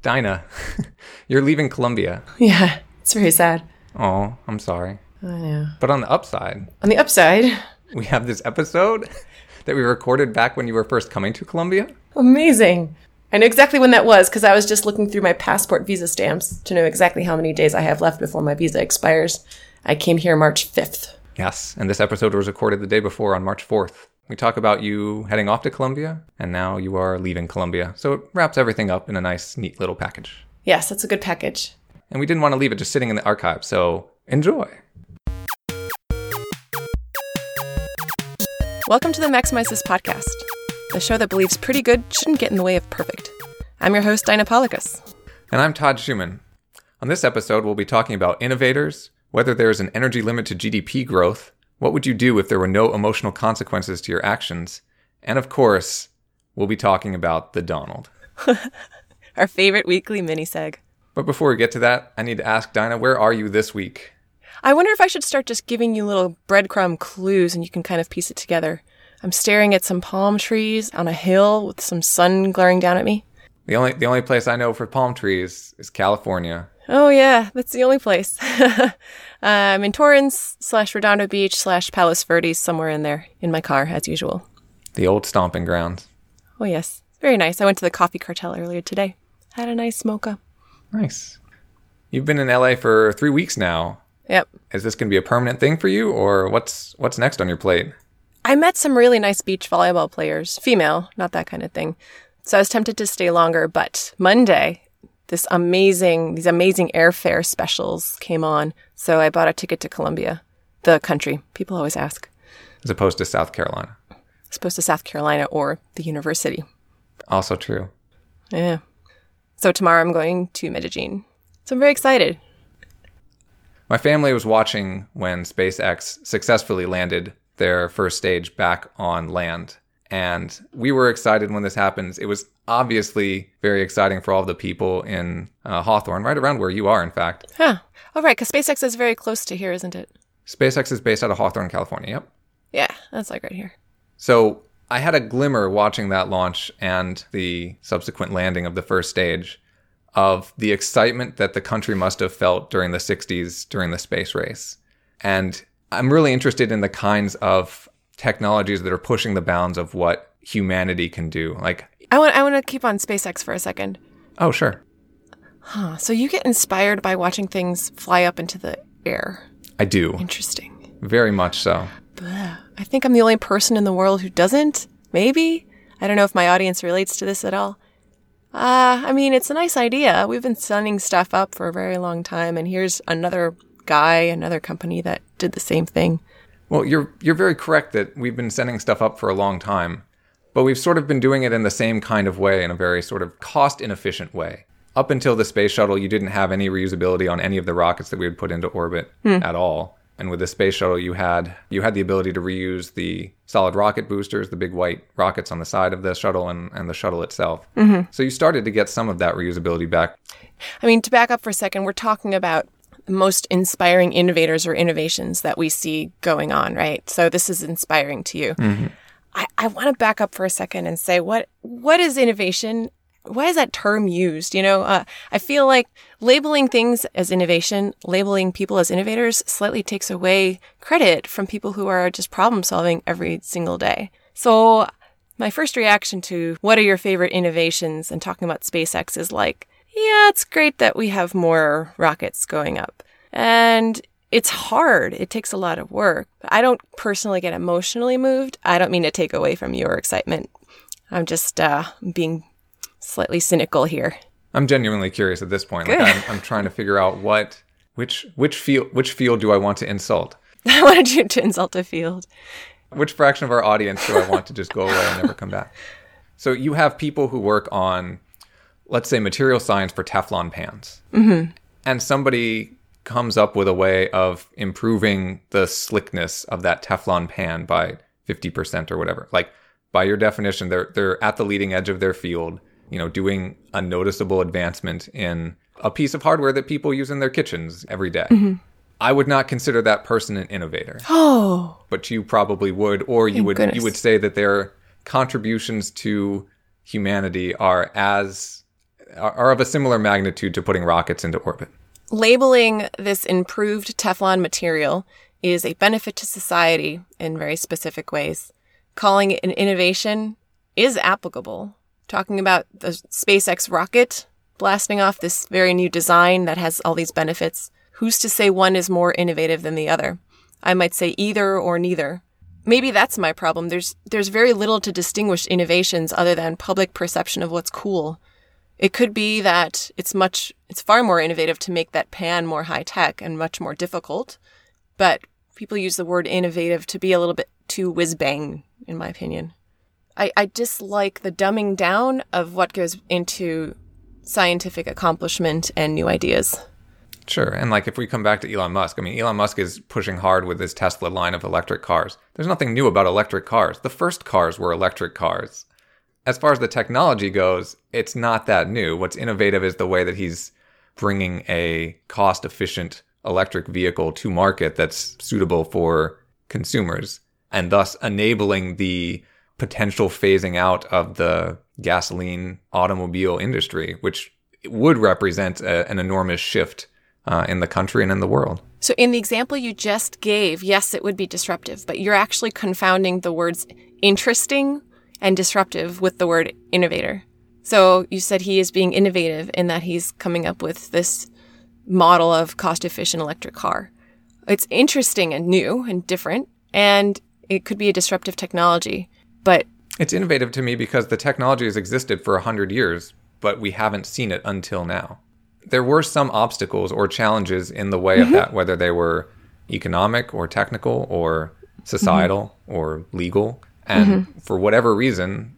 Dinah, you're leaving Columbia. Yeah, it's very sad. Oh, I'm sorry. I know. But on the upside, we have this episode that we recorded back when you were first coming to Columbia. Amazing. I know exactly when that was because I was just looking through my passport visa stamps to know exactly how many days I have left before my visa expires. I came here March 5th. Yes, and this episode was recorded the day before on March 4th. We talk about you heading off to Columbia, and now you are leaving Columbia. So it wraps everything up in a nice, neat little package. Yes, that's a good package. And we didn't want to leave it just sitting in the archive, so enjoy. Welcome to the Maximize This podcast, the show that believes pretty good shouldn't get in the way of perfect. I'm your host, Dinah Polykus. And I'm Todd Schumann. On this episode, we'll be talking about innovators, whether there is an energy limit to GDP growth, what would you do if there were no emotional consequences to your actions, and of course, we'll be talking about the Donald. Our favorite weekly mini-seg. But before we get to that, I need to ask Dinah, where are you this week? I wonder if I should start just giving you little breadcrumb clues and you can kind of piece it together. I'm staring at some palm trees on a hill with some sun glaring down at me. The only place I know for palm trees is California. Oh yeah, that's the only place. I'm in Torrance / Redondo Beach / Palos Verdes, somewhere in there, in my car, as usual. The old stomping grounds. Oh yes, very nice. I went to the Coffee Cartel earlier today. Had a nice mocha. Nice. You've been in LA for 3 weeks now. Yep. Is this going to be a permanent thing for you, or what's next on your plate? I met some really nice beach volleyball players. Female, not that kind of thing. So I was tempted to stay longer, but Monday, these amazing airfare specials came on. So I bought a ticket to Columbia, the country. People always ask. As opposed to South Carolina. As opposed to South Carolina or the university. Also true. Yeah. So tomorrow I'm going to Medellin. So I'm very excited. My family was watching when SpaceX successfully landed their first stage back on land. And we were excited when this happens. It was obviously very exciting for all the people in Hawthorne, right around where you are, in fact. Huh. Oh, right, because SpaceX is very close to here, isn't it? SpaceX is based out of Hawthorne, California, yep. Yeah, that's like right here. So I had a glimmer watching that launch and the subsequent landing of the first stage of the excitement that the country must have felt during the 60s during the space race. And I'm really interested in the kinds of technologies that are pushing the bounds of what humanity can do. Like, I want to keep on SpaceX for a second. Oh, sure. Huh. So you get inspired by watching things fly up into the air. I do. Interesting. Very much so. Blech. I think I'm the only person in the world who doesn't. Maybe. I don't know if my audience relates to this at all. I mean, it's a nice idea. We've been sending stuff up for a very long time, and here's another company that did the same thing. Well, you're very correct that we've been sending stuff up for a long time, but we've sort of been doing it in the same kind of way, in a very sort of cost-inefficient way. Up until the space shuttle, you didn't have any reusability on any of the rockets that we would put into orbit at all. And with the space shuttle, you had the ability to reuse the solid rocket boosters, the big white rockets on the side of the shuttle and the shuttle itself. Mm-hmm. So you started to get some of that reusability back. I mean, to back up for a second, we're talking about the most inspiring innovators or innovations that we see going on, right? So this is inspiring to you. Mm-hmm. I want to back up for a second and say, what is innovation? Why is that term used? I feel like labeling things as innovation, labeling people as innovators slightly takes away credit from people who are just problem solving every single day. So my first reaction to what are your favorite innovations and talking about SpaceX is like, yeah, it's great that we have more rockets going up. And it's hard. It takes a lot of work. I don't personally get emotionally moved. I don't mean to take away from your excitement. I'm just being slightly cynical here. I'm genuinely curious at this point. Like I'm trying to figure out which field do I want to insult? I wanted you to insult a field. Which fraction of our audience do I want to just go away and never come back? So you have people who work on, let's say, material science for Teflon pans. Mm-hmm. And somebody comes up with a way of improving the slickness of that Teflon pan by 50% or whatever. Like, by your definition, they're at the leading edge of their field, doing a noticeable advancement in a piece of hardware that people use in their kitchens every day. Mm-hmm. I would not consider that person an innovator. Oh. But you probably would, or you would say that their contributions to humanity are as are of a similar magnitude to putting rockets into orbit. Labeling this improved Teflon material is a benefit to society in very specific ways. Calling it an innovation is applicable. Talking about the SpaceX rocket blasting off this very new design that has all these benefits. Who's to say one is more innovative than the other? I might say either or neither. Maybe that's my problem. There's very little to distinguish innovations other than public perception of what's cool. It could be that it's far more innovative to make that pan more high tech and much more difficult. But people use the word innovative to be a little bit too whiz-bang, in my opinion. I dislike the dumbing down of what goes into scientific accomplishment and new ideas. Sure. And like if we come back to Elon Musk, I mean, Elon Musk is pushing hard with his Tesla line of electric cars. There's nothing new about electric cars. The first cars were electric cars. As far as the technology goes, it's not that new. What's innovative is the way that he's bringing a cost-efficient electric vehicle to market that's suitable for consumers, and thus enabling the potential phasing out of the gasoline automobile industry, which would represent an enormous shift in the country and in the world. So in the example you just gave, yes, it would be disruptive, but you're actually confounding the words interesting and disruptive with the word innovator. So you said he is being innovative in that he's coming up with this model of cost-efficient electric car. It's interesting and new and different, and it could be a disruptive technology, but it's innovative to me because the technology has existed for 100 years, but we haven't seen it until now. There were some obstacles or challenges in the way of that, whether they were economic or technical or societal or legal. And for whatever reason,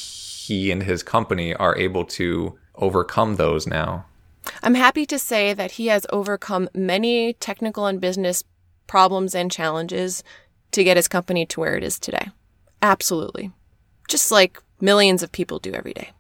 he and his company are able to overcome those now. I'm happy to say that he has overcome many technical and business problems and challenges to get his company to where it is today. Absolutely. Just like millions of people do every day.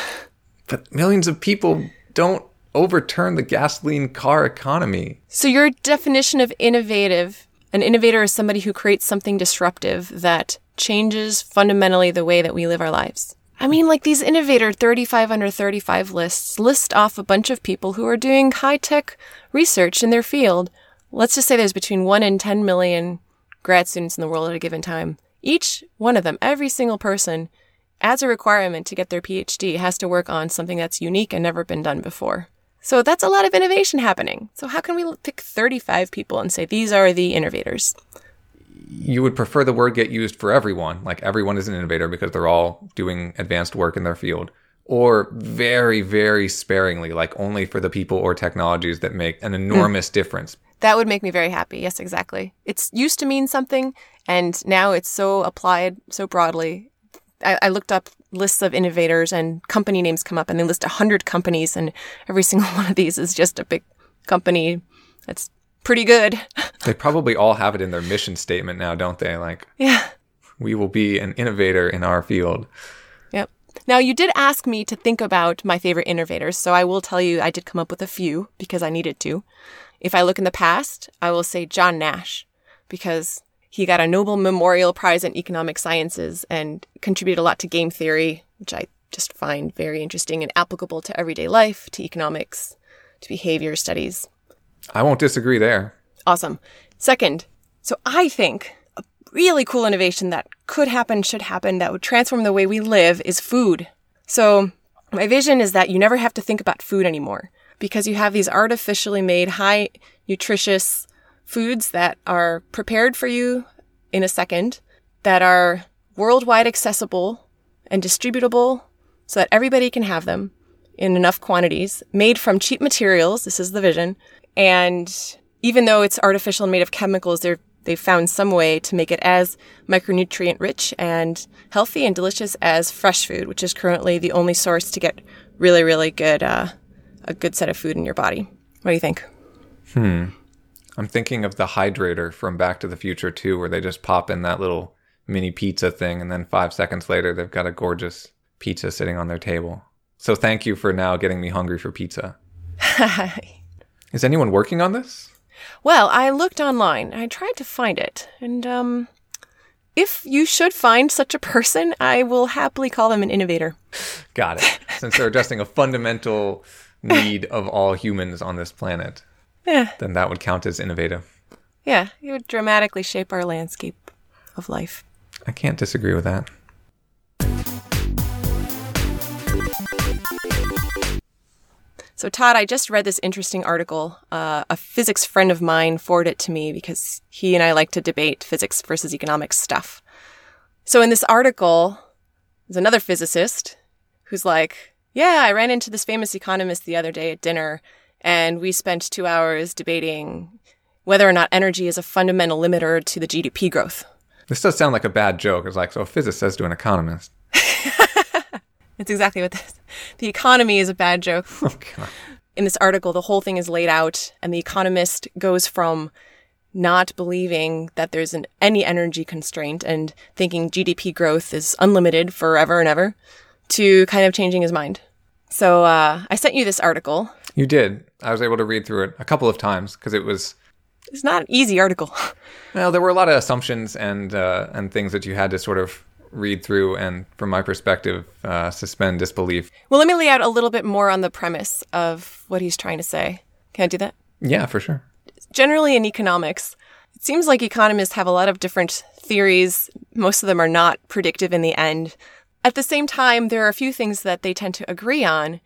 But millions of people don't overturn the gasoline car economy. So your definition of innovative, an innovator is somebody who creates something disruptive that changes fundamentally the way that we live our lives. I mean, like these innovator 35 under 35 lists list off a bunch of people who are doing high-tech research in their field. Let's just say there's between 1 and 10 million grad students in the world at a given time. Each one of them, every single person, as a requirement to get their PhD, has to work on something that's unique and never been done before. So that's a lot of innovation happening. So how can we pick 35 people and say these are the innovators? You would prefer the word get used for everyone, like everyone is an innovator because they're all doing advanced work in their field, or very, very sparingly, like only for the people or technologies that make an enormous difference. That would make me very happy. Yes, exactly. It's used to mean something, and now it's so applied so broadly. I looked up lists of innovators, and company names come up, and they list 100 companies, and every single one of these is just a big company that's pretty good. They probably all have it in their mission statement now, don't they? Like, yeah, we will be an innovator in our field. Yep. Now, you did ask me to think about my favorite innovators, so I will tell you I did come up with a few because I needed to. If I look in the past, I will say John Nash, because he got a Nobel Memorial Prize in Economic Sciences and contributed a lot to game theory, which I just find very interesting and applicable to everyday life, to economics, to behavior studies. I won't disagree there. Awesome. Second, so I think a really cool innovation that could happen, should happen, that would transform the way we live is food. So my vision is that you never have to think about food anymore because you have these artificially made, high nutritious foods that are prepared for you in a second, that are worldwide accessible and distributable so that everybody can have them in enough quantities, made from cheap materials. This is the vision. And even though it's artificial and made of chemicals, they've found some way to make it as micronutrient rich and healthy and delicious as fresh food, which is currently the only source to get really, really good, a good set of food in your body. What do you think? I'm thinking of the hydrator from Back to the Future 2, where they just pop in that little mini pizza thing, and then 5 seconds later, they've got a gorgeous pizza sitting on their table. So thank you for now getting me hungry for pizza. Is anyone working on this? Well, I looked online. I tried to find it, and if you should find such a person, I will happily call them an innovator. Got it. Since they're addressing a fundamental need of all humans on this planet, then that would count as innovative. Yeah, it would dramatically shape our landscape of life. I can't disagree with that. So, Todd, I just read this interesting article. A physics friend of mine forwarded it to me because he and I like to debate physics versus economics stuff. So in this article, there's another physicist who's like, yeah, I ran into this famous economist the other day at dinner, and we spent 2 hours debating whether or not energy is a fundamental limiter to the GDP growth. This does sound like a bad joke. It's like, so a physicist says to an economist. It's exactly what this is. The economy is a bad joke. Oh, God. In this article, the whole thing is laid out, and the economist goes from not believing that there's any energy constraint and thinking GDP growth is unlimited forever and ever to kind of changing his mind. So I sent you this article. You did. I was able to read through it a couple of times because It's not an easy article. Well, there were a lot of assumptions and things that you had to sort of read through and, from my perspective, suspend disbelief. Well, let me lay out a little bit more on the premise of what he's trying to say. Can I do that? Yeah, for sure. Generally in economics, it seems like economists have a lot of different theories. Most of them are not predictive in the end. At the same time, there are a few things that they tend to agree on,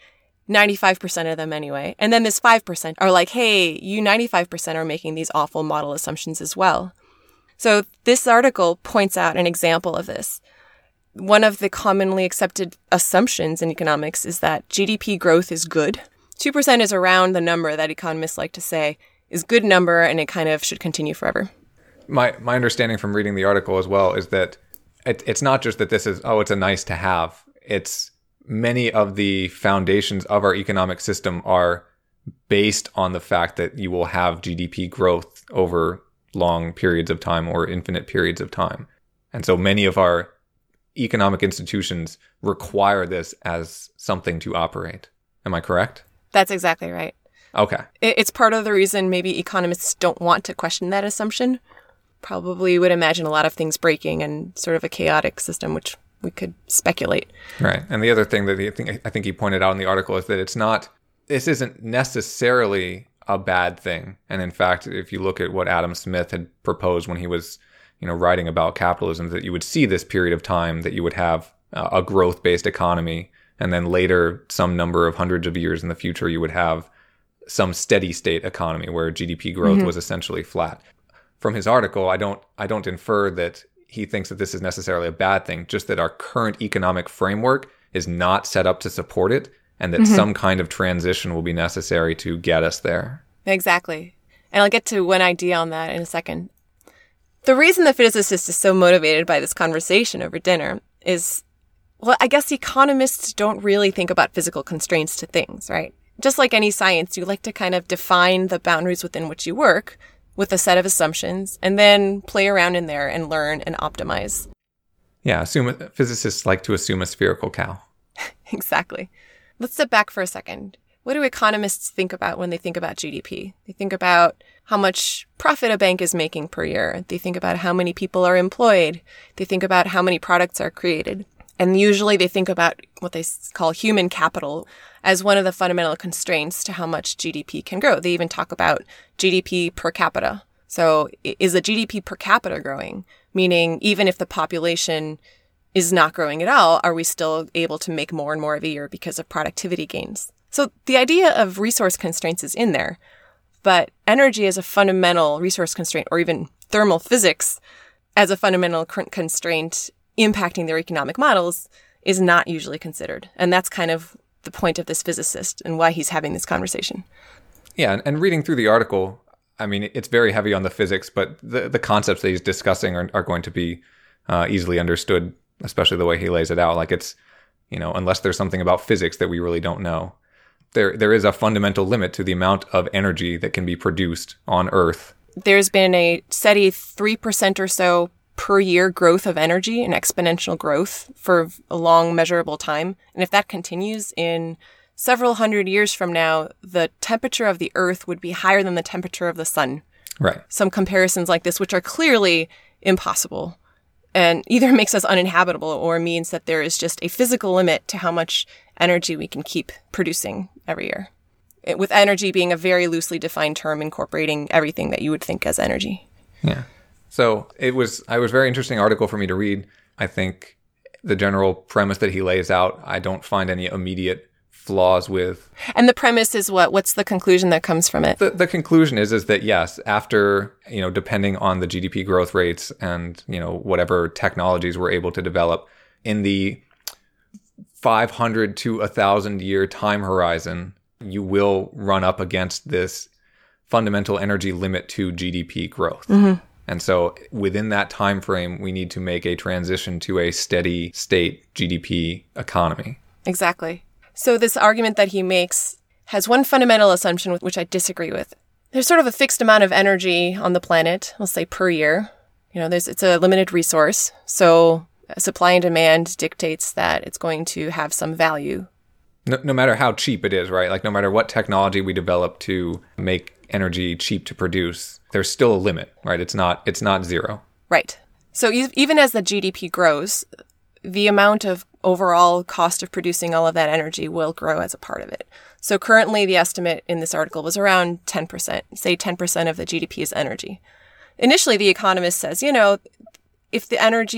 95% of them anyway. And then this 5% are like, hey, you 95% are making these awful model assumptions as well. So this article points out an example of this. One of the commonly accepted assumptions in economics is that GDP growth is good. 2% is around the number that economists like to say is good number, and it kind of should continue forever. My understanding from reading the article as well is that it's not just that this is, it's a nice to have. It's many of the foundations of our economic system are based on the fact that you will have GDP growth over long periods of time or infinite periods of time. And so many of our economic institutions require this as something to operate. Am I correct? That's exactly right. Okay. It's part of the reason maybe economists don't want to question that assumption. Probably would imagine a lot of things breaking and sort of a chaotic system, which we could speculate. Right. And the other thing that I think he pointed out in the article is that this isn't necessarily a bad thing. And in fact, if you look at what Adam Smith had proposed when he was, writing about capitalism, that you would see this period of time that you would have a growth-based economy, and then later, some number of hundreds of years in the future, you would have some steady state economy where GDP growth was essentially flat. From his article, I don't infer that he thinks that this is necessarily a bad thing, just that our current economic framework is not set up to support it, and that some kind of transition will be necessary to get us there. Exactly. And I'll get to one idea on that in a second. The reason the physicist is so motivated by this conversation over dinner is, well, I guess economists don't really think about physical constraints to things, right? Just like any science, you like to kind of define the boundaries within which you work with a set of assumptions and then play around in there and learn and optimize. Yeah, physicists like to assume a spherical cow. Exactly. Let's step back for a second. What do economists think about when they think about GDP? They think about how much profit a bank is making per year. They think about how many people are employed. They think about how many products are created. And usually they think about what they call human capital as one of the fundamental constraints to how much GDP can grow. They even talk about GDP per capita. So is the GDP per capita growing? Meaning even if the population is not growing at all, are we still able to make more and more every year because of productivity gains? So the idea of resource constraints is in there, but energy as a fundamental resource constraint, or even thermal physics as a fundamental constraint impacting their economic models, is not usually considered. And that's kind of the point of this physicist and why he's having this conversation. Yeah, and reading through the article, I mean, it's very heavy on the physics, but the concepts that he's discussing are going to be easily understood, especially the way he lays it out. Like it's, unless there's something about physics that we really don't know. There is a fundamental limit to the amount of energy that can be produced on Earth. There's been a steady 3% or so per year growth of energy, an exponential growth for a long measurable time. And if that continues in several hundred years from now, the temperature of the Earth would be higher than the temperature of the sun. Right. Some comparisons like this, which are clearly impossible. and either makes us uninhabitable or means that there is just a physical limit to how much energy we can keep producing every year. With energy being a very loosely defined term incorporating everything that you would think as energy. Yeah. So it was a very interesting article for me to read. I think the general premise that he lays out, I don't find any immediate flaws with. And the premise is what? What's the conclusion that comes from it? The conclusion is that yes, after, depending on the GDP growth rates and, whatever technologies we're able to develop in the 500 to 1,000 year time horizon, you will run up against this fundamental energy limit to GDP growth. Mm-hmm. And so within that time frame, we need to make a transition to a steady state GDP economy. Exactly. So this argument that he makes has one fundamental assumption with which I disagree with. There's sort of a fixed amount of energy on the planet, we'll say per year. It's a limited resource. So supply and demand dictates that it's going to have some value. No matter how cheap it is, right? Like no matter what technology we develop to make energy cheap to produce, there's still a limit, right? It's not zero. Right. So even as the GDP grows, the amount of overall cost of producing all of that energy will grow as a part of it. So currently the estimate in this article was around 10%. Say 10% of the GDP is energy. Initially, the economist says, if the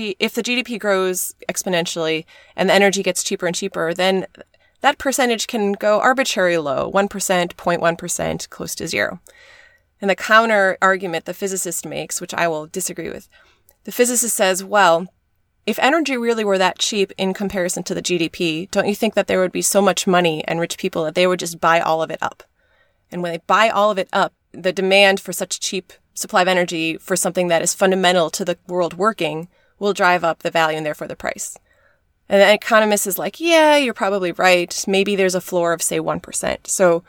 GDP grows exponentially and the energy gets cheaper and cheaper, then that percentage can go arbitrarily low, 1%, 0.1%, close to zero. And the counter argument the physicist makes, which I will disagree with, the physicist says, well, if energy really were that cheap in comparison to the GDP, don't you think that there would be so much money and rich people that they would just buy all of it up? And when they buy all of it up, the demand for such cheap supply of energy for something that is fundamental to the world working will drive up the value and therefore the price. And the economist is like, yeah, you're probably right. Maybe there's a floor of, say, 1%. So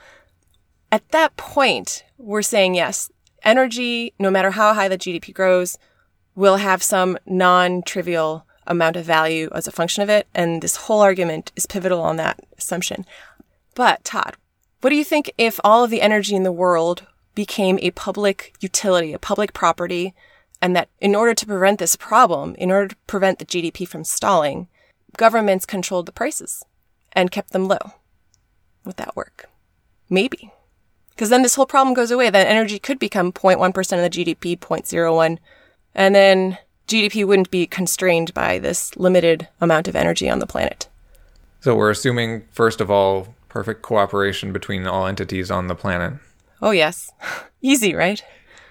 at that point, we're saying, yes, energy, no matter how high the GDP grows, will have some non-trivial amount of value as a function of it. And this whole argument is pivotal on that assumption. But Todd, what do you think if all of the energy in the world became a public utility, a public property, and that in order to prevent this problem, in order to prevent the GDP from stalling, governments controlled the prices and kept them low? Would that work? Maybe. Because then this whole problem goes away. Then energy could become 0.1% of the GDP, 0.01%. And then GDP wouldn't be constrained by this limited amount of energy on the planet. So we're assuming, first of all, perfect cooperation between all entities on the planet. Oh, yes. Easy, right?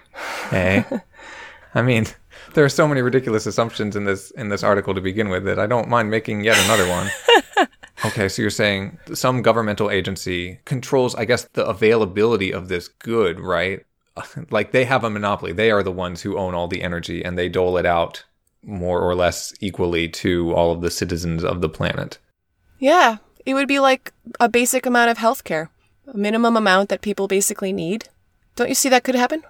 Hey. I mean, there are so many ridiculous assumptions in this article to begin with that I don't mind making yet another one. Okay, so you're saying some governmental agency controls, I guess, the availability of this good, right? Like they have a monopoly. They are the ones who own all the energy and they dole it out more or less equally to all of the citizens of the planet. Yeah, it would be like a basic amount of healthcare, a minimum amount that people basically need. Don't you see that could happen?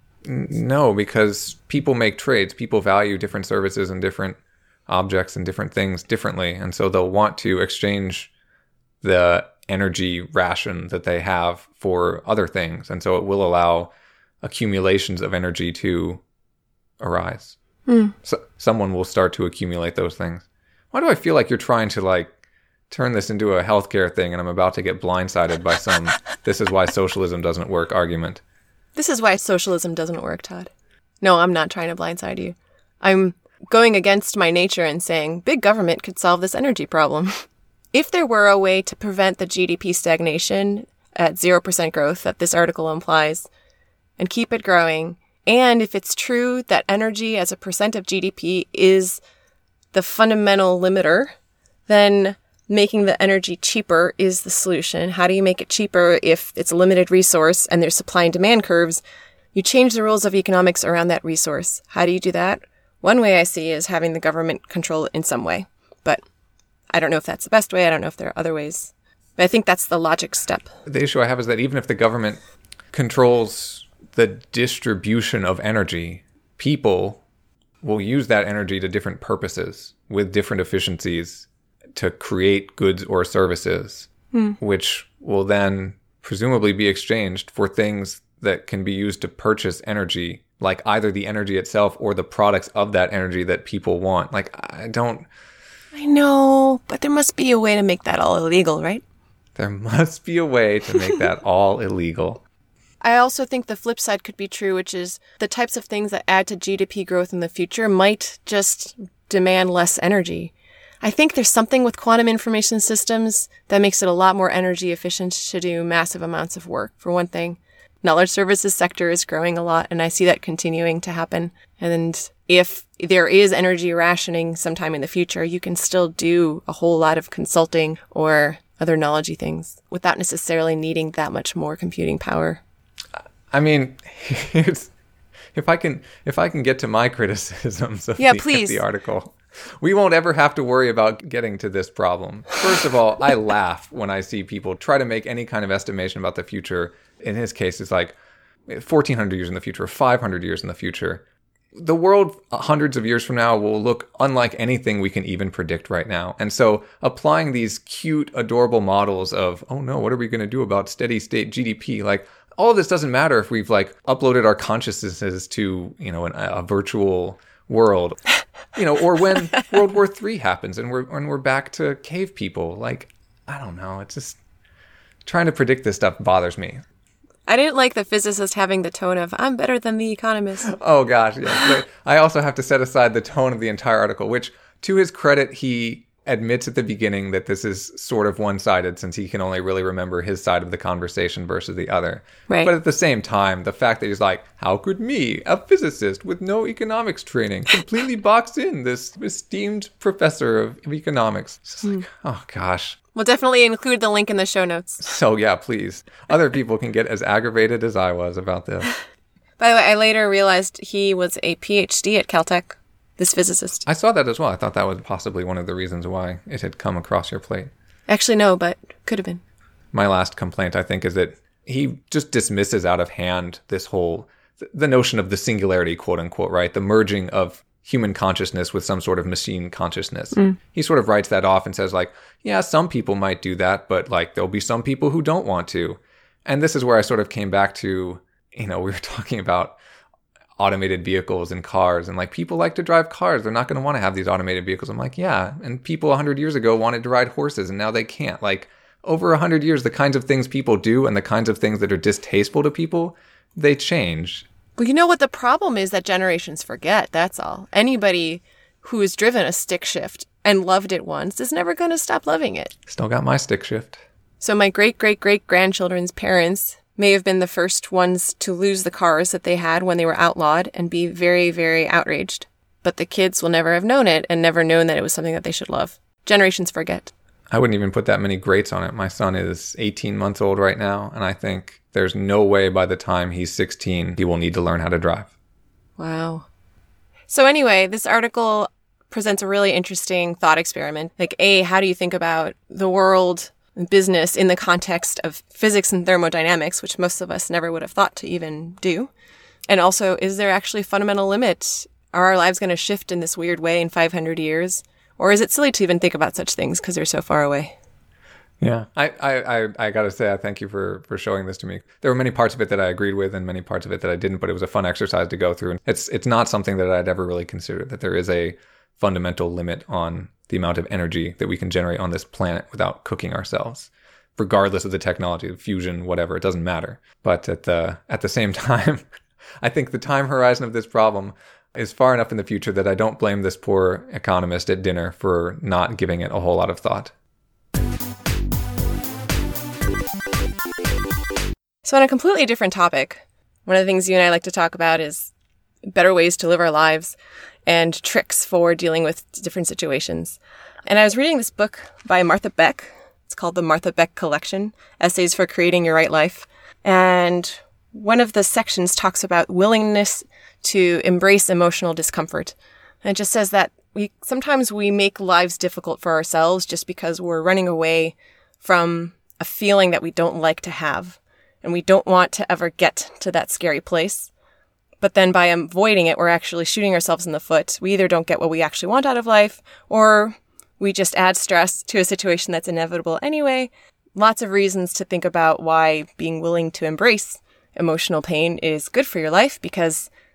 No, because people make trades. People value different services and different objects and different things differently. And so they'll want to exchange the energy ration that they have for other things. And so it will allow accumulations of energy to arise. So someone will start to accumulate those things. Why do I feel like you're trying to turn this into a healthcare thing and I'm about to get blindsided by some this is why socialism doesn't work argument? This is why socialism doesn't work, Todd. No, I'm not trying to blindside you. I'm going against my nature and saying big government could solve this energy problem. If there were a way to prevent the GDP stagnation at 0% growth that this article implies and keep it growing, and if it's true that energy as a percent of GDP is the fundamental limiter, then making the energy cheaper is the solution. How do you make it cheaper if it's a limited resource and there's supply and demand curves? You change the rules of economics around that resource. How do you do that? One way I see is having the government control it in some way. But I don't know if that's the best way. I don't know if there are other ways. But I think that's the logic step. The issue I have is that even if the government controls the distribution of energy, people will use that energy to different purposes with different efficiencies to create goods or services, which will then presumably be exchanged for things that can be used to purchase energy like either the energy itself or the products of that energy that people want. Like, I know, but there must be a way to make that all illegal, right? There must be a way to make that all illegal. I also think the flip side could be true, which is the types of things that add to GDP growth in the future might just demand less energy. I think there's something with quantum information systems that makes it a lot more energy efficient to do massive amounts of work, for one thing. Knowledge services sector is growing a lot, and I see that continuing to happen. And if there is energy rationing sometime in the future, you can still do a whole lot of consulting or other knowledge-y things without necessarily needing that much more computing power. I mean, if I can get to my criticisms of the article, we won't ever have to worry about getting to this problem. First of all, I laugh when I see people try to make any kind of estimation about the future. In his case, it's like 1,400 years in the future, 500 years in the future. The world hundreds of years from now will look unlike anything we can even predict right now. And so applying these cute, adorable models of, oh no, what are we going to do about steady state GDP? Like, all of this doesn't matter if we've like uploaded our consciousnesses to, a virtual world, or when World War III happens and we're back to cave people. Like, I don't know. It's just trying to predict this stuff bothers me. I didn't like the physicist having the tone of, I'm better than the economist. Oh, gosh. Yeah. But I also have to set aside the tone of the entire article, which, to his credit, he admits at the beginning that this is sort of one-sided since he can only really remember his side of the conversation versus the other. Right. But at the same time, the fact that he's like, how could me, a physicist with no economics training, completely box in this esteemed professor of economics? It's just like, oh gosh. We'll definitely include the link in the show notes. So yeah, please. Other people can get as aggravated as I was about this. By the way, I later realized he was a PhD at Caltech. This physicist. I saw that as well. I thought that was possibly one of the reasons why it had come across your plate. Actually, no, but could have been. My last complaint, I think, is that he just dismisses out of hand this whole, the notion of the singularity, quote unquote, right? The merging of human consciousness with some sort of machine consciousness. He sort of writes that off and says like, yeah, some people might do that, but like there'll be some people who don't want to. And this is where I sort of came back to, we were talking about automated vehicles and cars, and like people like to drive cars. They're not going to want to have these automated vehicles. I'm like, yeah. And people 100 years ago wanted to ride horses and now they can't. Like over 100 years, the kinds of things people do and the kinds of things that are distasteful to people, they change. Well, you know what the problem is that generations forget. That's all. Anybody who has driven a stick shift and loved it once is never going to stop loving it. Still got my stick shift. So my great-great-great-grandchildren's parents may have been the first ones to lose the cars that they had when they were outlawed and be very, very outraged. But the kids will never have known it and never known that it was something that they should love. Generations forget. I wouldn't even put that many greats on it. My son is 18 months old right now, and I think there's no way by the time he's 16 he will need to learn how to drive. Wow. So anyway, this article presents a really interesting thought experiment. Like, A, how do you think about the world and business in the context of physics and thermodynamics, which most of us never would have thought to even do? And also, is there actually a fundamental limit? Are our lives going to shift in this weird way in 500 years? Or is it silly to even think about such things because they're so far away? Yeah, I got to say, I thank you for showing this to me. There were many parts of it that I agreed with and many parts of it that I didn't, but it was a fun exercise to go through. And it's not something that I'd ever really considered, that there is a fundamental limit on the amount of energy that we can generate on this planet without cooking ourselves, regardless of the technology, fusion, whatever, it doesn't matter. But at the same time, I think the time horizon of this problem is far enough in the future that I don't blame this poor economist at dinner for not giving it a whole lot of thought. So on a completely different topic, one of the things you and I like to talk about is better ways to live our lives and tricks for dealing with different situations. And I was reading this book by Martha Beck. It's called the Martha Beck Collection, Essays for Creating Your Right Life. And one of the sections talks about willingness to embrace emotional discomfort. And it just says that sometimes we make lives difficult for ourselves just because we're running away from a feeling that we don't like to have. And we don't want to ever get to that scary place. But then by avoiding it, we're actually shooting ourselves in the foot. We either don't get what we actually want out of life, or we just add stress to a situation that's inevitable anyway. Lots of reasons to think about why being willing to embrace emotional pain is good for your life, because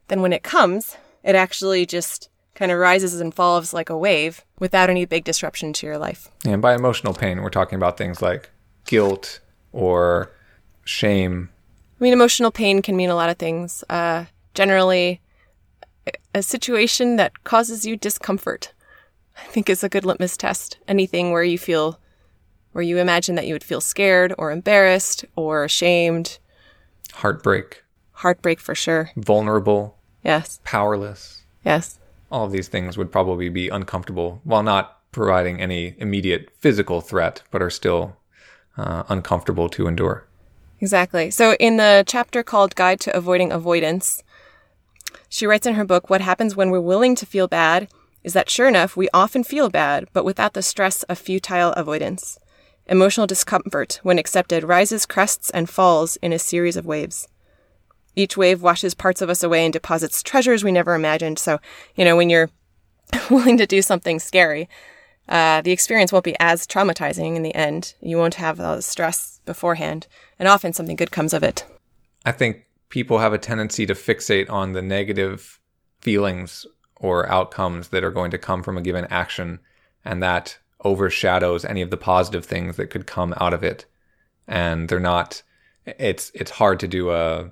then when it comes, it actually just kind of rises and falls like a wave without any big disruption to your life. And by emotional pain, we're talking about things like guilt or shame. I mean, emotional pain can mean a lot of things. Generally, a situation that causes you discomfort, I think, is a good litmus test. Anything where you imagine that you would feel scared or embarrassed or ashamed. Heartbreak. Heartbreak for sure. Vulnerable. Yes. Powerless. Yes. All of these things would probably be uncomfortable while not providing any immediate physical threat, but are still uncomfortable to endure. Exactly. So in the chapter called Guide to Avoiding Avoidance, she writes in her book, what happens when we're willing to feel bad is that sure enough, we often feel bad, but without the stress of futile avoidance. Emotional discomfort, when accepted, rises, crests, and falls in a series of waves. Each wave washes parts of us away and deposits treasures we never imagined. So, when you're willing to do something scary, the experience won't be as traumatizing in the end. You won't have all the stress beforehand, and often something good comes of it. I think people have a tendency to fixate on the negative feelings or outcomes that are going to come from a given action, and that overshadows any of the positive things that could come out of it. And they're not, it's hard to do a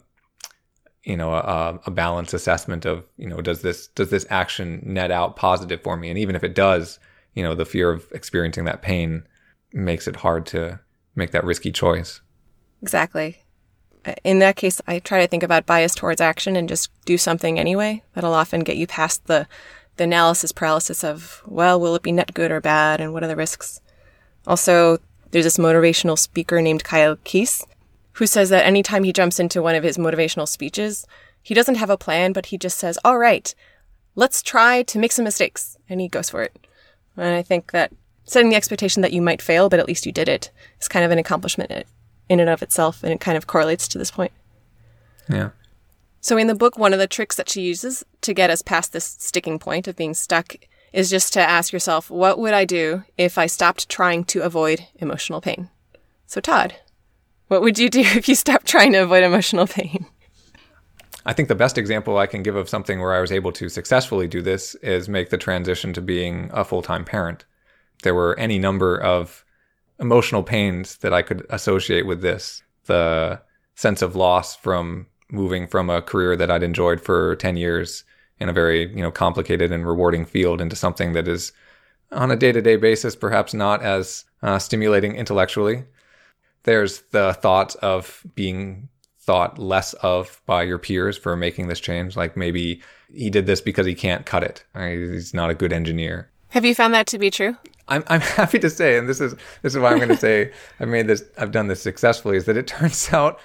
balanced assessment of, does this action net out positive for me? And even if it does, the fear of experiencing that pain makes it hard to make that risky choice. Exactly. In that case, I try to think about bias towards action and just do something anyway. That'll often get you past the analysis paralysis of, well, will it be net good or bad, and what are the risks? Also, there's this motivational speaker named Kyle Keese, who says that anytime he jumps into one of his motivational speeches, he doesn't have a plan, but he just says, all right, let's try to make some mistakes. And he goes for it. And I think that setting the expectation that you might fail, but at least you did it, is kind of an accomplishment in and of itself. And it kind of correlates to this point. Yeah. So in the book, one of the tricks that she uses to get us past this sticking point of being stuck is just to ask yourself, what would I do if I stopped trying to avoid emotional pain? So Todd, what would you do if you stopped trying to avoid emotional pain? I think the best example I can give of something where I was able to successfully do this is make the transition to being a full-time parent. There were any number of emotional pains that I could associate with this. The sense of loss from moving from a career that I'd enjoyed for 10 years in a very, complicated and rewarding field into something that is on a day-to-day basis, perhaps not as stimulating intellectually. There's the thought of being thought less of by your peers for making this change. Like maybe he did this because he can't cut it. He's not a good engineer. Have you found that to be true? I'm happy to say, and this is why I'm going to say I've done this successfully, is that it turns out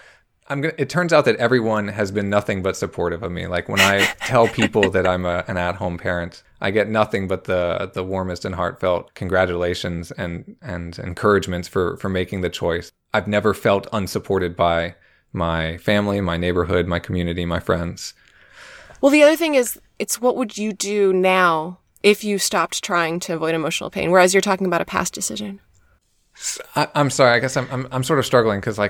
that everyone has been nothing but supportive of me. Like when I tell people that I'm an at-home parent, I get nothing but the warmest and heartfelt congratulations and encouragements for making the choice. I've never felt unsupported by my family, my neighborhood, my community, my friends. Well, the other thing is, it's what would you do now if you stopped trying to avoid emotional pain, whereas you're talking about a past decision? I'm sorry. I guess I'm sort of struggling because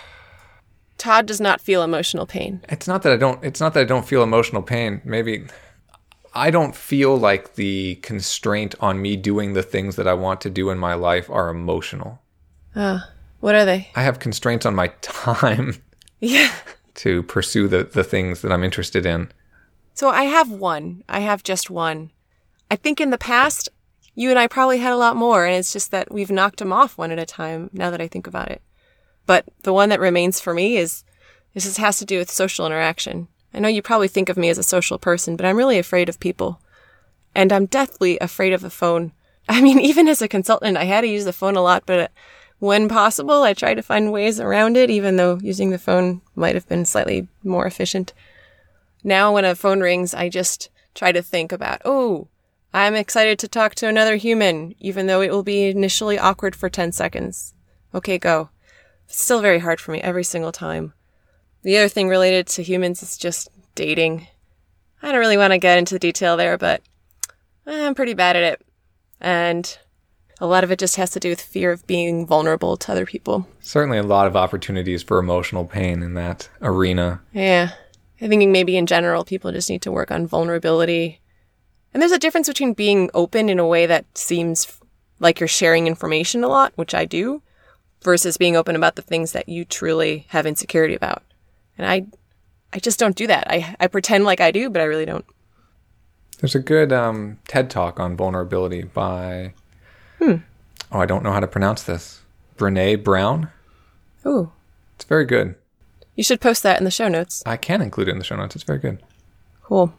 Todd does not feel emotional pain. It's not that I don't feel emotional pain. Maybe I don't feel like the constraint on me doing the things that I want to do in my life are emotional. What are they? I have constraints on my time. Yeah. To pursue the things that I'm interested in. So I have just one. I think in the past, you and I probably had a lot more, and it's just that we've knocked them off one at a time now that I think about it. But the one that remains for me has to do with social interaction. I know you probably think of me as a social person, but I'm really afraid of people. And I'm deathly afraid of the phone. I mean, even as a consultant, I had to use the phone a lot, but when possible, I try to find ways around it, even though using the phone might have been slightly more efficient. Now, when a phone rings, I just try to think about, I'm excited to talk to another human, even though it will be initially awkward for 10 seconds. Okay, go. It's still very hard for me every single time. The other thing related to humans is just dating. I don't really want to get into detail there, but I'm pretty bad at it. And a lot of it just has to do with fear of being vulnerable to other people. Certainly a lot of opportunities for emotional pain in that arena. Yeah. I'm thinking maybe in general, people just need to work on vulnerability. And there's a difference between being open in a way that seems like you're sharing information a lot, which I do, versus being open about the things that you truly have insecurity about. And I just don't do that. I pretend like I do, but I really don't. There's a good TED Talk on vulnerability by, I don't know how to pronounce this, Brené Brown. Ooh. It's very good. You should post that in the show notes. I can include it in the show notes. It's very good. Cool.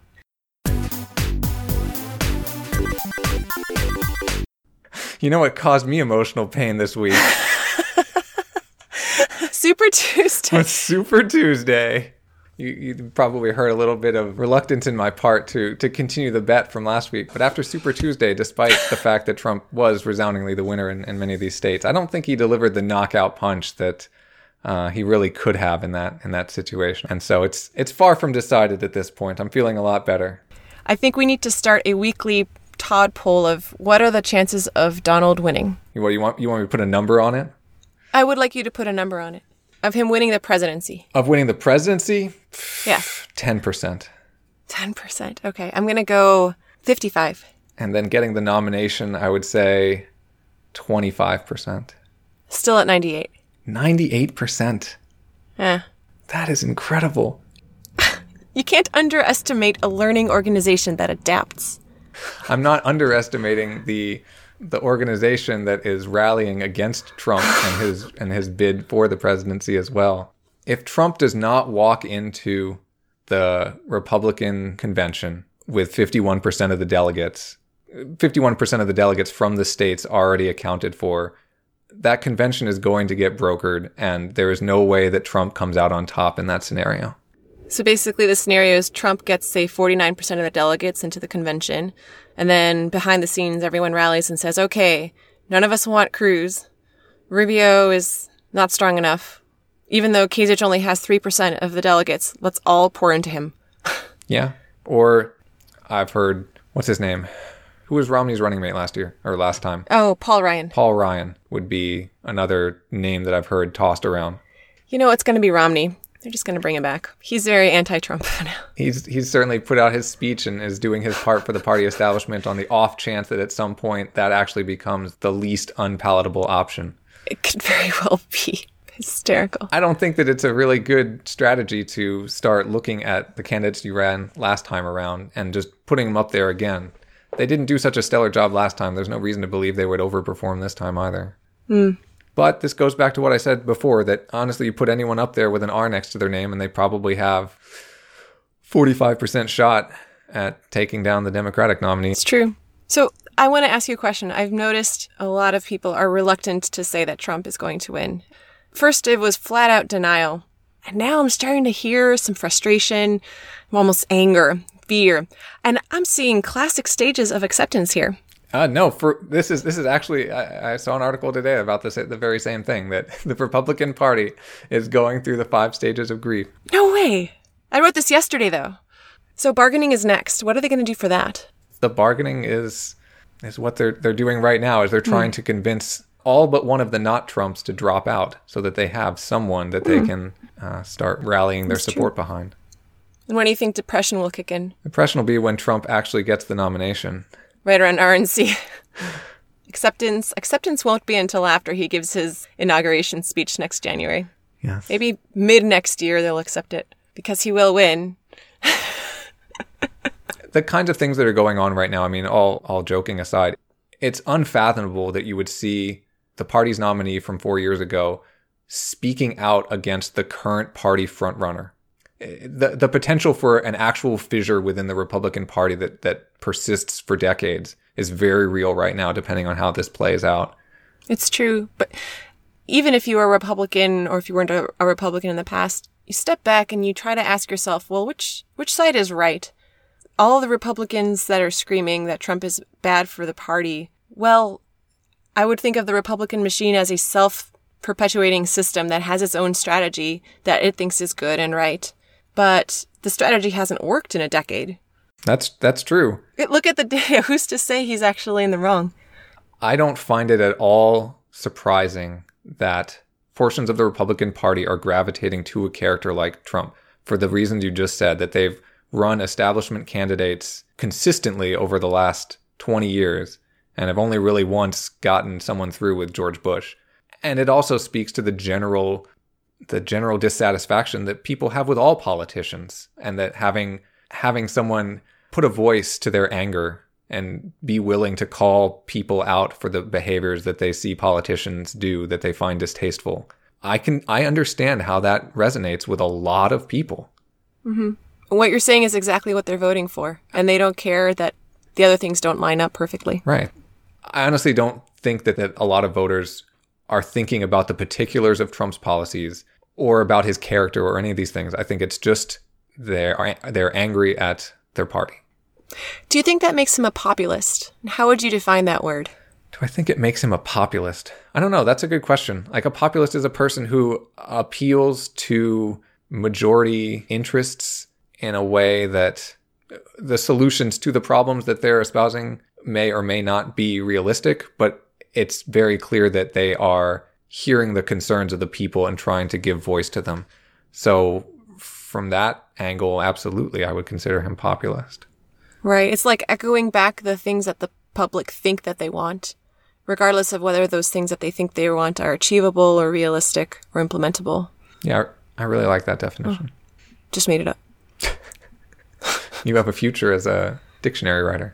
You know what caused me emotional pain this week? Super Tuesday. It's Super Tuesday. You probably heard a little bit of reluctance in my part to continue the bet from last week. But after Super Tuesday, despite the fact that Trump was resoundingly the winner in many of these states, I don't think he delivered the knockout punch that he really could have in that situation. And so it's far from decided at this point. I'm feeling a lot better. I think we need to start a weekly Todd poll of what are the chances of Donald winning. What, you want me to put a number on it? I would like you to put a number on it. Of him winning the presidency. Of winning the presidency? Yeah. 10%. 10%. Okay. I'm going to go 55. And then getting the nomination, I would say 25%. Still at 98. 98%. Yeah. That is incredible. You can't underestimate a learning organization that adapts. I'm not underestimating the organization that is rallying against Trump and his bid for the presidency as well. If Trump does not walk into the Republican convention with 51% of the delegates, 51% of the delegates from the states already accounted for, that convention is going to get brokered, and there is no way that Trump comes out on top in that scenario. So basically the scenario is Trump gets, say, 49% of the delegates into the convention, and then behind the scenes everyone rallies and says, okay, none of us want Cruz. Rubio is not strong enough. Even though Kasich only has 3% of the delegates, let's all pour into him. Yeah. Or I've heard, what's his name? Who was Romney's running mate last time? Oh, Paul Ryan. Paul Ryan would be another name that I've heard tossed around. You know, it's going to be Romney. They're just going to bring him back. He's very anti-Trump now. He's certainly put out his speech and is doing his part for the party establishment on the off chance that at some point that actually becomes the least unpalatable option. It could very well be. Hysterical. I don't think that it's a really good strategy to start looking at the candidates you ran last time around and just putting them up there again. They didn't do such a stellar job last time. There's no reason to believe they would overperform this time either. But this goes back to what I said before, that honestly, you put anyone up there with an R next to their name and they probably have 45% shot at taking down the Democratic nominee. It's true. So I want to ask you a question. I've noticed a lot of people are reluctant to say that Trump is going to win. First, it was flat out denial. And now I'm starting to hear some frustration, almost anger, fear. And I'm seeing classic stages of acceptance here. No, this is actually, I saw an article today about this, the very same thing, that the Republican Party is going through the 5 stages of grief. No way. I wrote this yesterday, though. So bargaining is next. What are they going to do for that? The bargaining is what they're doing right now, is they're trying to convince all but one of the not Trumps to drop out so that they have someone that they can start rallying their support behind. And when do you think depression will kick in? Depression will be when Trump actually gets the nomination. Right around RNC. Acceptance won't be until after he gives his inauguration speech next January. Yes. Maybe mid next year they'll accept it because he will win. The kinds of things that are going on right now, I mean, all joking aside, it's unfathomable that you would see the party's nominee from 4 years ago speaking out against the current party frontrunner. The potential for an actual fissure within the Republican Party that persists for decades is very real right now, depending on how this plays out. It's true. But even if you were a Republican, or if you weren't a Republican in the past, you step back and you try to ask yourself, well, which side is right? All the Republicans that are screaming that Trump is bad for the party, well, I would think of the Republican machine as a self-perpetuating system that has its own strategy that it thinks is good and right. But the strategy hasn't worked in a decade. That's true. Look at the data. Who's to say he's actually in the wrong? I don't find it at all surprising that portions of the Republican Party are gravitating to a character like Trump. for the reasons you just said, that they've run establishment candidates consistently over the last 20 years and have only really once gotten someone through with George Bush. And it also speaks to the general dissatisfaction that people have with all politicians, and that having someone put a voice to their anger and be willing to call people out for the behaviors that they see politicians do that they find distasteful. I understand how that resonates with a lot of people. Mm-hmm. What you're saying is exactly what they're voting for, and they don't care that the other things don't line up perfectly. Right. I honestly don't think that a lot of voters are thinking about the particulars of Trump's policies or about his character or any of these things. I think it's just they're angry at their party. Do you think that makes him a populist? How would you define that word? Do I think it makes him a populist? I don't know. That's a good question. Like, a populist is a person who appeals to majority interests in a way that the solutions to the problems that they're espousing may or may not be realistic, but it's very clear that they are hearing the concerns of the people and trying to give voice to them. So from that angle, absolutely, I would consider him populist. Right. It's like echoing back the things that the public think that they want, regardless of whether those things that they think they want are achievable or realistic or implementable. Yeah, I really like that definition. Just made it up. You have a future as a dictionary writer.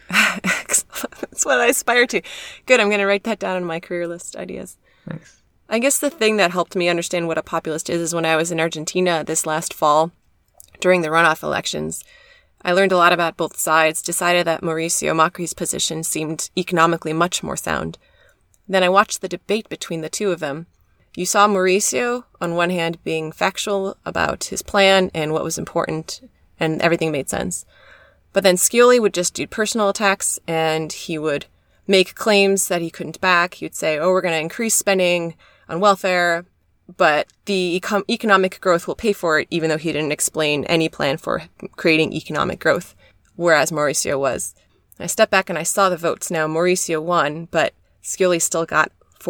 That's what I aspire to. Good. I'm going to write that down on my career list ideas. Nice. I guess the thing that helped me understand what a populist is when I was in Argentina this last fall during the runoff elections. I learned a lot about both sides, decided that Mauricio Macri's position seemed economically much more sound. Then I watched the debate between the two of them. You saw Mauricio, on one hand, being factual about his plan and what was important, and everything made sense. But then Scioli would just do personal attacks, and he would make claims that he couldn't back. He would say, we're going to increase spending on welfare, but the economic growth will pay for it, even though he didn't explain any plan for creating economic growth, whereas Mauricio was. I stepped back and I saw the votes. Now, Mauricio won, but Scioli still got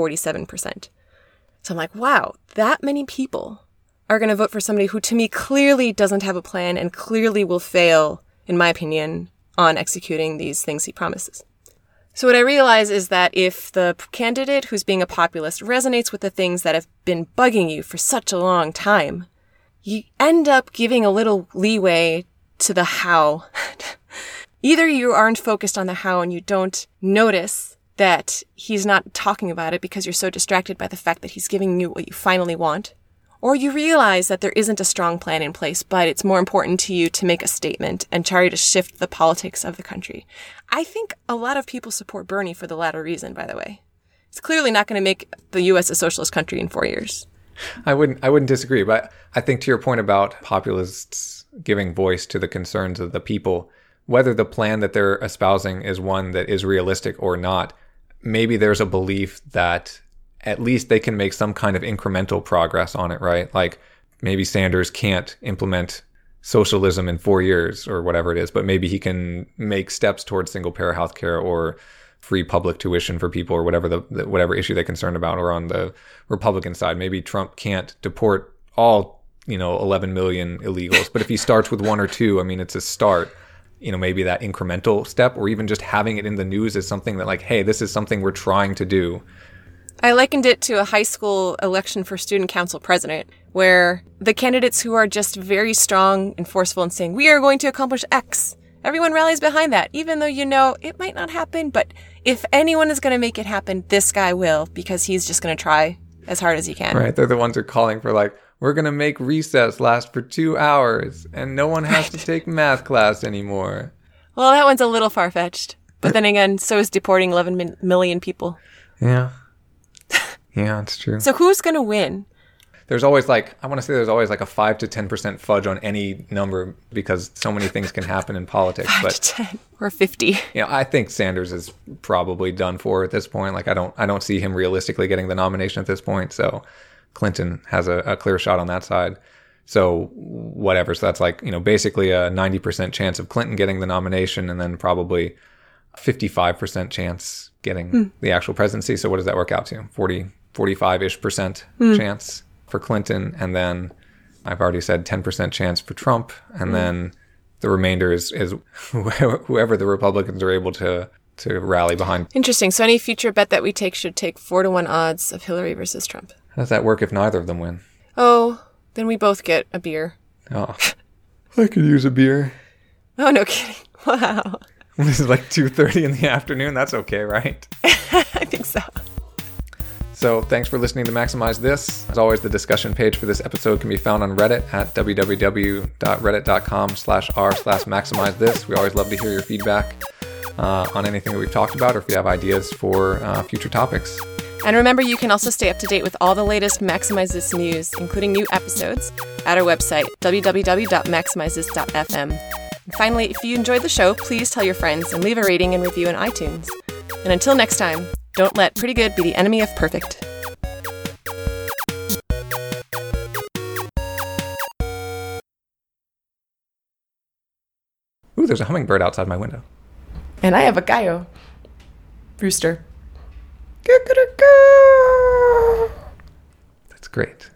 47%. So I'm like, wow, that many people are going to vote for somebody who, to me, clearly doesn't have a plan and clearly will fail, in my opinion, on executing these things he promises. So what I realize is that if the candidate who's being a populist resonates with the things that have been bugging you for such a long time, you end up giving a little leeway to the how. Either you aren't focused on the how and you don't notice that he's not talking about it because you're so distracted by the fact that he's giving you what you finally want, or you realize that there isn't a strong plan in place, but it's more important to you to make a statement and try to shift the politics of the country. I think a lot of people support Bernie for the latter reason, by the way. It's clearly not going to make the U.S. a socialist country in 4 years. I wouldn't disagree, but I think to your point about populists giving voice to the concerns of the people, whether the plan that they're espousing is one that is realistic or not, maybe there's a belief that at least they can make some kind of incremental progress on it, right? Like maybe Sanders can't implement socialism in 4 years or whatever it is, but maybe he can make steps towards single-payer healthcare or free public tuition for people or whatever whatever issue they're concerned about. Or on the Republican side, maybe Trump can't deport all 11 million illegals, but if he starts with 1 or 2, I mean, it's a start. Maybe that incremental step, or even just having it in the news is something that, like, hey, this is something we're trying to do. I likened it to a high school election for student council president, where the candidates who are just very strong and forceful in saying, we are going to accomplish X, everyone rallies behind that, even though it might not happen. But if anyone is going to make it happen, this guy will, because he's just going to try as hard as he can. Right. They're the ones who are calling for, like, we're going to make recess last for 2 hours and no one has to take math class anymore. Well, that one's a little far-fetched. But then again, so is deporting 11 million people. Yeah. Yeah, it's true. So who's going to win? There's always a 5 to 10% fudge on any number because so many things can happen in politics. 5 to 10 or 50. I think Sanders is probably done for at this point. Like, I don't see him realistically getting the nomination at this point. So Clinton has a clear shot on that side. So whatever. So that's basically a 90% chance of Clinton getting the nomination and then probably 55% chance getting the actual presidency. So what does that work out to? 45-ish% chance for Clinton, and then I've already said 10% chance for Trump, and then the remainder is whoever the Republicans are able to rally behind. Interesting. So any future bet that we take should take 4-1 odds of Hillary versus Trump. How does that work if neither of them win? Oh, then we both get a beer. Oh, I could use a beer. Oh, no kidding. Wow. This is like 2:30 in the afternoon. That's okay, right? I think so. So thanks for listening to Maximize This. As always, the discussion page for this episode can be found on Reddit at www.reddit.com/r/maximizethis. We always love to hear your feedback on anything that we've talked about, or if you have ideas for future topics. And remember, you can also stay up to date with all the latest Maximize This news, including new episodes, at our website, www.maximizethis.fm. And finally, if you enjoyed the show, please tell your friends and leave a rating and review in iTunes. And until next time, don't let pretty good be the enemy of perfect. Ooh, there's a hummingbird outside my window. And I have a gallo. Rooster. That's great.